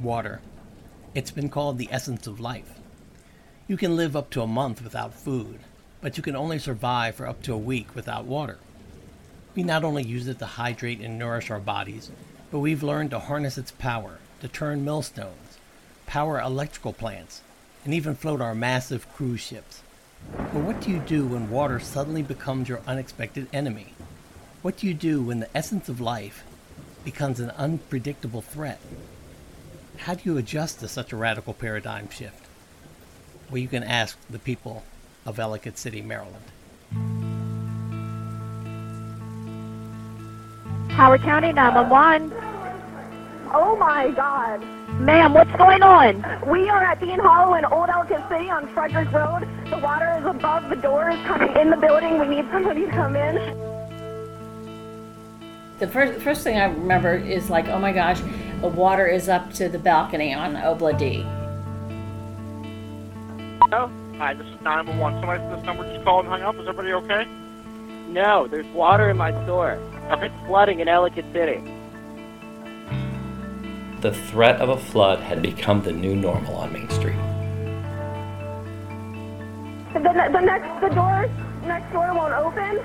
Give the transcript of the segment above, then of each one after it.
Water. It's been called the essence of life. You can live up to a month without food, but you can only survive for up to a week without water. We not only use it to hydrate and nourish our bodies, but we've learned to harness its power to turn millstones, power electrical plants, and even float our massive cruise ships. But what do you do when water suddenly becomes your unexpected enemy? What do you do when the essence of life becomes an unpredictable threat? How do you adjust to such a radical paradigm shift? Well, you can ask the people of Ellicott City, Maryland. Howard County 911. Oh my God. Ma'am, what's going on? We are at Dean Hollow in Old Ellicott City on Frederick Road. The water is above the doors coming in the building. We need somebody to come in. The first thing I remember is like, oh my gosh, the water is up to the balcony on Obla D. Oh, hi, this is 911. Somebody from this number just called and hung up. Is everybody okay? No, there's water in my store. Okay. It's flooding in Ellicott City. The threat of a flood had become the new normal on Main Street. The door next door won't open.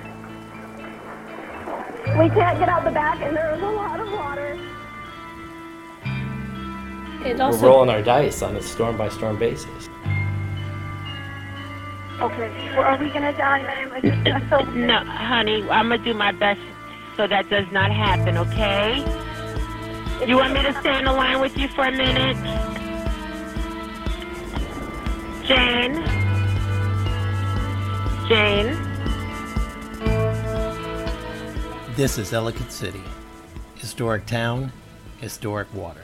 We can't get out the back, and there is a lot of water. We're rolling our dice on a storm-by-storm basis. Okay, well, are we gonna die, ma'am? I feel sick. No, honey, I'm gonna do my best so that does not happen, okay? You want me to stay on the line with you for a minute? Jane? This is Ellicott City. Historic town, historic water.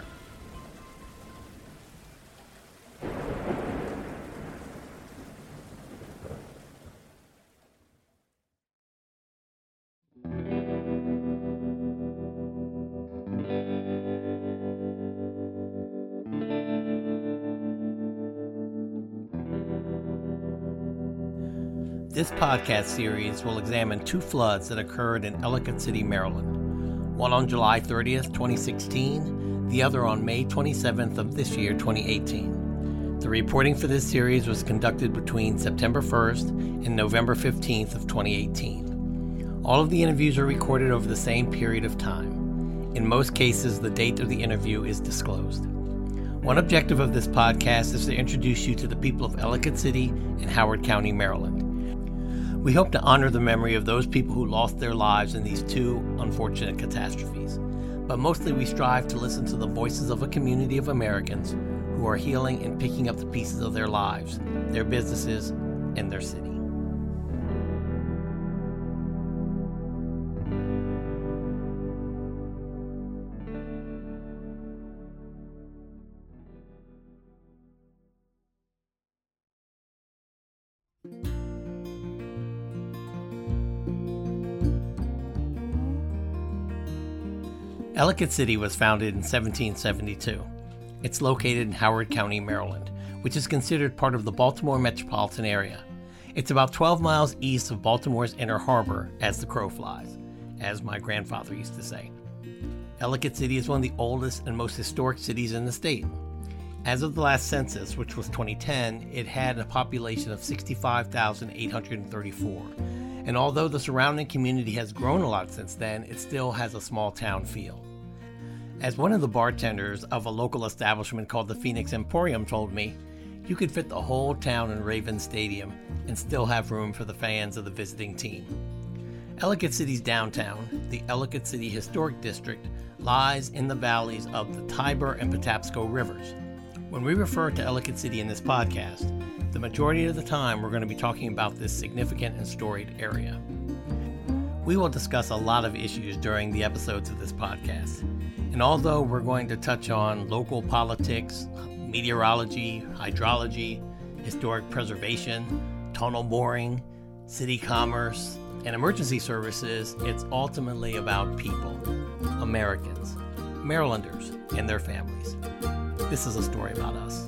This podcast series will examine two floods that occurred in Ellicott City, Maryland. One on July 30th, 2016, the other on May 27th of this year, 2018. The reporting for this series was conducted between September 1st and November 15th of 2018. All of the interviews are recorded over the same period of time. In most cases, the date of the interview is disclosed. One objective of this podcast is to introduce you to the people of Ellicott City and Howard County, Maryland. We hope to honor the memory of those people who lost their lives in these two unfortunate catastrophes. But mostly we strive to listen to the voices of a community of Americans who are healing and picking up the pieces of their lives, their businesses, and their city. Ellicott City was founded in 1772. It's located in Howard County, Maryland, which is considered part of the Baltimore metropolitan area. It's about 12 miles east of Baltimore's Inner Harbor as the crow flies, as my grandfather used to say. Ellicott City is one of the oldest and most historic cities in the state. As of the last census, which was 2010, it had a population of 65,834. And although the surrounding community has grown a lot since then, it still has a small town feel. As one of the bartenders of a local establishment called the Phoenix Emporium told me, you could fit the whole town in Ravens Stadium and still have room for the fans of the visiting team. Ellicott City's downtown, the Ellicott City Historic District, lies in the valleys of the Tiber and Patapsco rivers. When we refer to Ellicott City in this podcast, the majority of the time we're going to be talking about this significant and storied area. We will discuss a lot of issues during the episodes of this podcast. And although we're going to touch on local politics, meteorology, hydrology, historic preservation, tunnel boring, city commerce, and emergency services, it's ultimately about people, Americans, Marylanders, and their families. This is a story about us.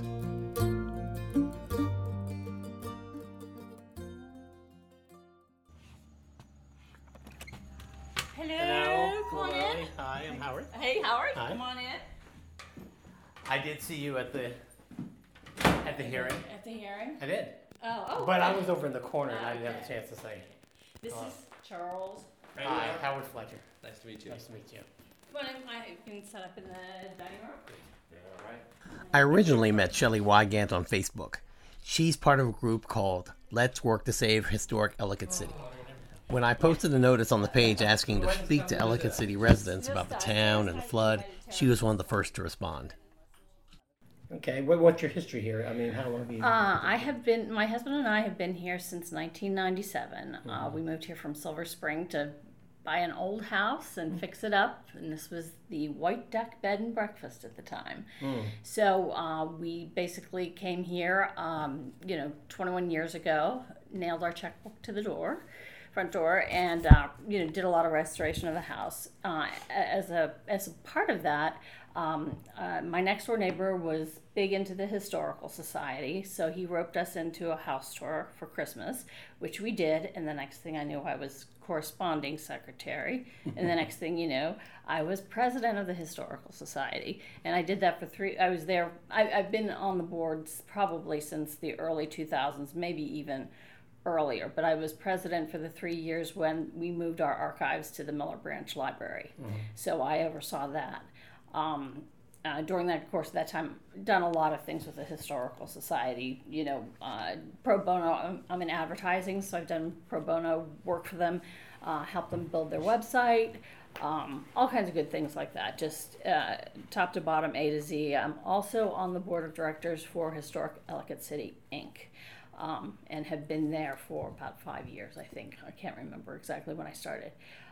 Hello. Come on in. Hi, I'm Howard. Hey, Howard. Hi. Come on in. I did see you at the hearing. At the hearing? I did. Oh. But I was over in the corner and I didn't have a Okay. chance to say. This is Charles. Hi, Howard Fletcher. Nice to meet you. Nice to meet you. Come on in, I can set up in the dining room. All right. I originally met Shelley Wygant on Facebook. She's part of a group called Let's Work to Save Historic Ellicott City. When I posted a notice on the page asking to speak to Ellicott City residents about the town and the flood, she was one of the first to respond. Okay, what's your history here? I mean, how long have you... My husband and I have been here since 1997. We moved here from Silver Spring to buy an old house and fix it up. And this was the White Duck Bed and Breakfast at the time. So we basically came here, 21 years ago, nailed our checkbook to the front door, and did a lot of restoration of the house. As a part of that, my next door neighbor was big into the Historical Society, so he roped us into a house tour for Christmas, which we did, and the next thing I knew, I was corresponding secretary, and the next thing you know, I was president of the Historical Society, and I did that for I was there, I've been on the boards probably since the early 2000s, maybe even earlier, but I was president for the 3 years when we moved our archives to the Miller Branch Library. So I oversaw that. During that course of that time, done a lot of things with the Historical Society, pro bono. I'm in advertising, so I've done pro bono work for them, helped them build their website, all kinds of good things like that, just top to bottom, A to Z. I'm also on the board of directors for Historic Ellicott City, Inc., and have been there for about 5 years, I think. I can't remember exactly when I started.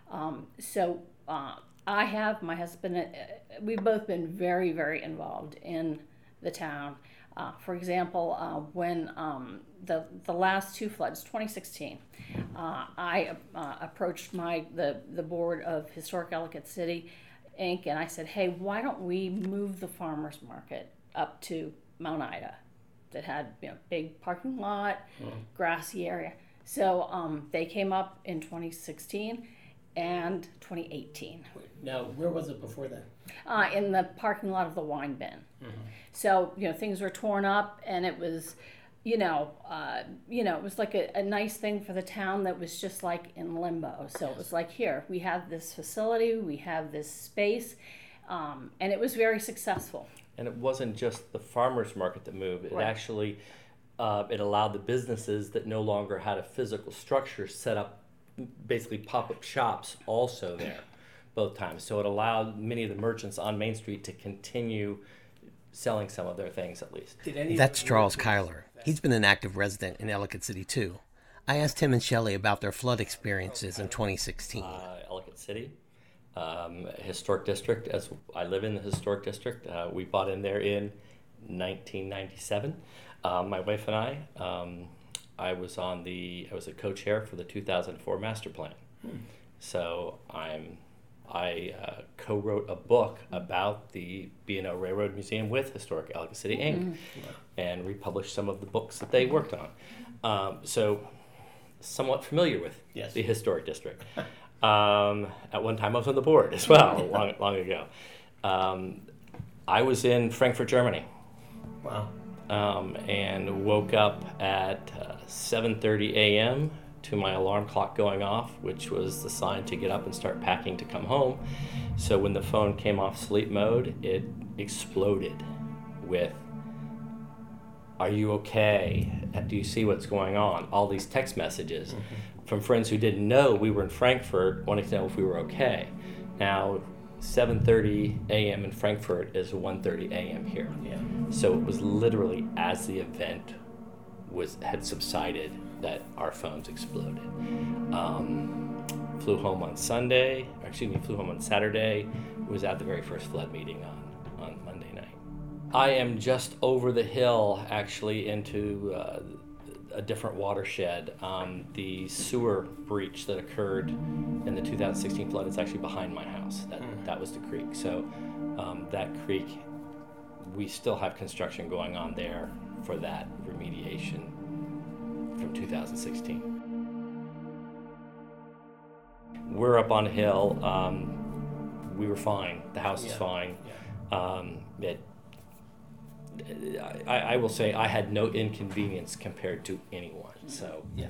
My husband, we've both been very, very involved in the town. For example, when the last two floods, 2016, I approached the board of Historic Ellicott City, Inc., and I said, hey, why don't we move the farmers market up to Mount Ida? That had big parking lot, grassy area. So they came up in 2016 and 2018. Now, where was it before that? In the parking lot of the wine bin. So things were torn up, and it was, it was like a nice thing for the town that was just like in limbo. So it was like, here we have this facility, we have this space, and it was very successful. And it wasn't just the farmers market that moved. It Right. actually, it allowed the businesses that no longer had a physical structure set up basically pop-up shops also there both times. So it allowed many of the merchants on Main Street to continue selling some of their things at least. That's Charles Kyler. He's been an active resident in Ellicott City too. I asked him and Shelley about their flood experiences in 2016. Ellicott City. Historic district, as I live in the historic district. We bought in there in 1997. My wife and I was a co-chair for the 2004 master plan. So I co-wrote a book about the B&O Railroad Museum with Historic Ellicott City, Inc. And republished some of the books that they worked on. So somewhat familiar with the historic district. At one time I was on the board as well, long ago. I was in Frankfurt, Germany. Wow. And woke up at 7:30 a.m. to my alarm clock going off, which was the sign to get up and start packing to come home. So when the phone came off sleep mode, it exploded with, "Are you okay? Do you see what's going on?" All these text messages from friends who didn't know we were in Frankfurt, wanting to know if we were okay. Now, 7:30 a.m. in Frankfurt is 1:30 a.m. here. Yeah. So it was literally as the event had subsided that our phones exploded. Flew home on Saturday. Was at the very first flood meeting on Monday night. I am just over the hill, actually, into a different watershed. The sewer breach that occurred in the 2016 flood is actually behind my house. That was the creek. So that creek, we still have construction going on there for that remediation from 2016. We're up on a hill. We were fine. The house is fine. I will say I had no inconvenience compared to anyone. So Yeah.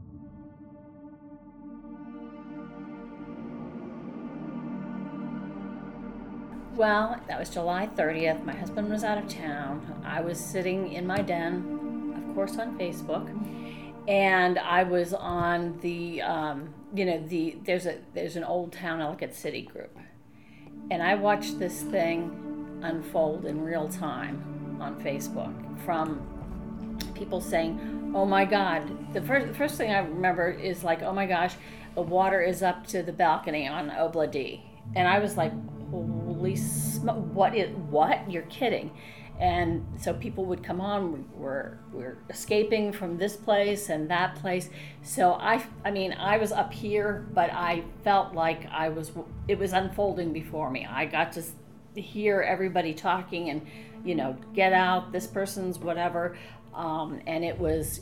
Well, that was July 30th. My husband was out of town. I was sitting in my den, of course, on Facebook, and I was on the, there's an Old Town Ellicott City group, and I watched this thing unfold in real time on Facebook from people saying, "Oh my God!" The first thing I remember is like, "Oh my gosh, the water is up to the balcony on Obla D," and I was like, "Holy smoke! What? You're kidding!" And so people would come on. We're escaping from this place and that place. So I was up here, but I felt like it was unfolding before me. I got to hear everybody talking and, get out, this person's whatever. And it was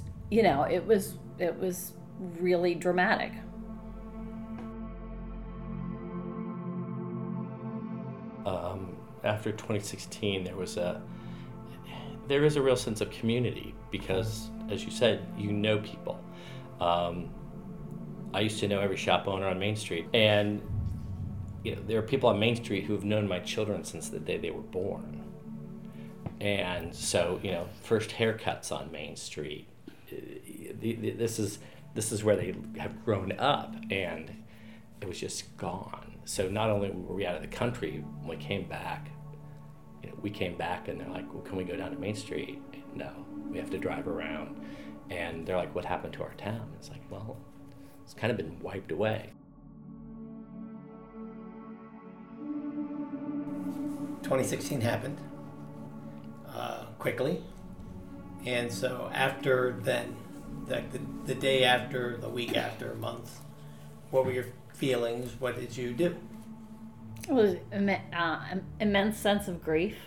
really dramatic. After 2016, there is a real sense of community because, as you said, people. I used to know every shop owner on Main Street, and there are people on Main Street who have known my children since the day they were born. And so, first haircuts on Main Street. This is where they have grown up, and it was just gone. So not only were we out of the country, when we came back, and they're like, "Well, can we go down to Main Street?" No, we have to drive around. And they're like, "What happened to our town?" It's like, well, it's kind of been wiped away. 2016 happened quickly, and so after then, the day after, the week after, a month, what were your feelings? What did you do? It was immense sense of grief.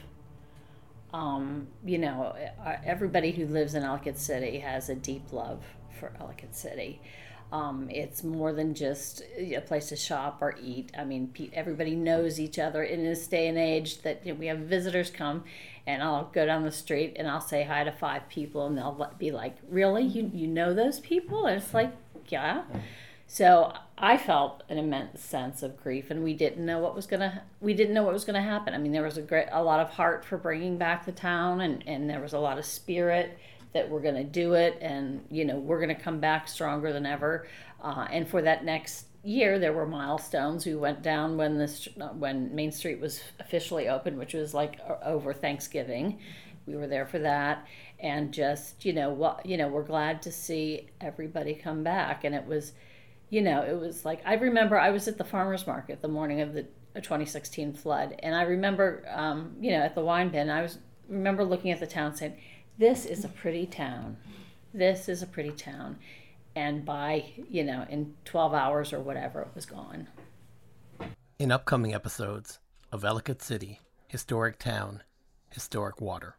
Everybody who lives in Ellicott City has a deep love for Ellicott City. It's more than just a place to shop or eat. I mean, everybody knows each other in this day and age that we have visitors come, and I'll go down the street and I'll say hi to 5 people, and they'll be like, "Really? You know those people?" And it's like, yeah. So I felt an immense sense of grief, and we didn't know what was gonna happen. I mean, there was a lot of heart for bringing back the town, and there was a lot of spirit that we're gonna do it, and we're gonna come back stronger than ever. And for that next year, there were milestones. We went down when Main Street was officially open, which was like over Thanksgiving. We were there for that, and just we're glad to see everybody come back, and it was. It was like, I remember I was at the farmer's market the morning of the 2016 flood, and I remember, at the wine bin, remember looking at the town saying, "This is a pretty town. This is a pretty town." And by, in 12 hours or whatever, it was gone. In upcoming episodes of Ellicott City, Historic Town, Historic Water.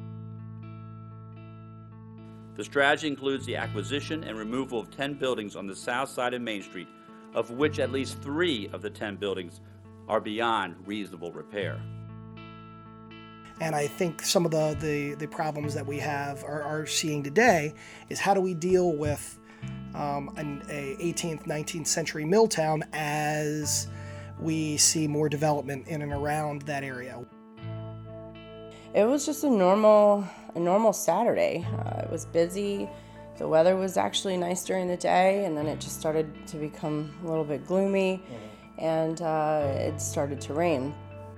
The strategy includes the acquisition and removal of 10 buildings on the south side of Main Street, of which at least 3 of the 10 buildings are beyond reasonable repair. And I think some of the problems that we are seeing today is how do we deal with an 18th, 19th century mill town as we see more development in and around that area. It was just a normal Saturday. It was busy. The weather was actually nice during the day, and then it just started to become a little bit gloomy, and it started to rain.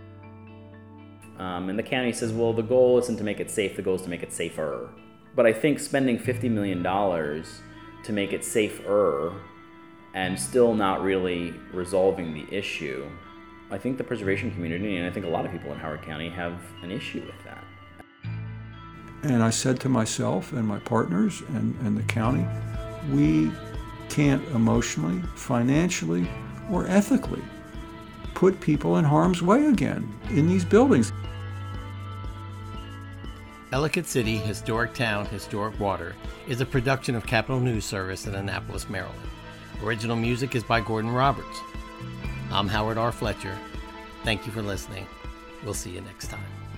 And the county says, well, the goal isn't to make it safe, the goal is to make it safer. But I think spending $50 million to make it safer and still not really resolving the issue, I think the preservation community, and I think a lot of people in Howard County, have an issue with that. And I said to myself and my partners and the county, we can't emotionally, financially, or ethically put people in harm's way again in these buildings. Ellicott City, Historic Town, Historic Water is a production of Capital News Service in Annapolis, Maryland. Original music is by Gordon Roberts. I'm Howard R. Fletcher. Thank you for listening. We'll see you next time.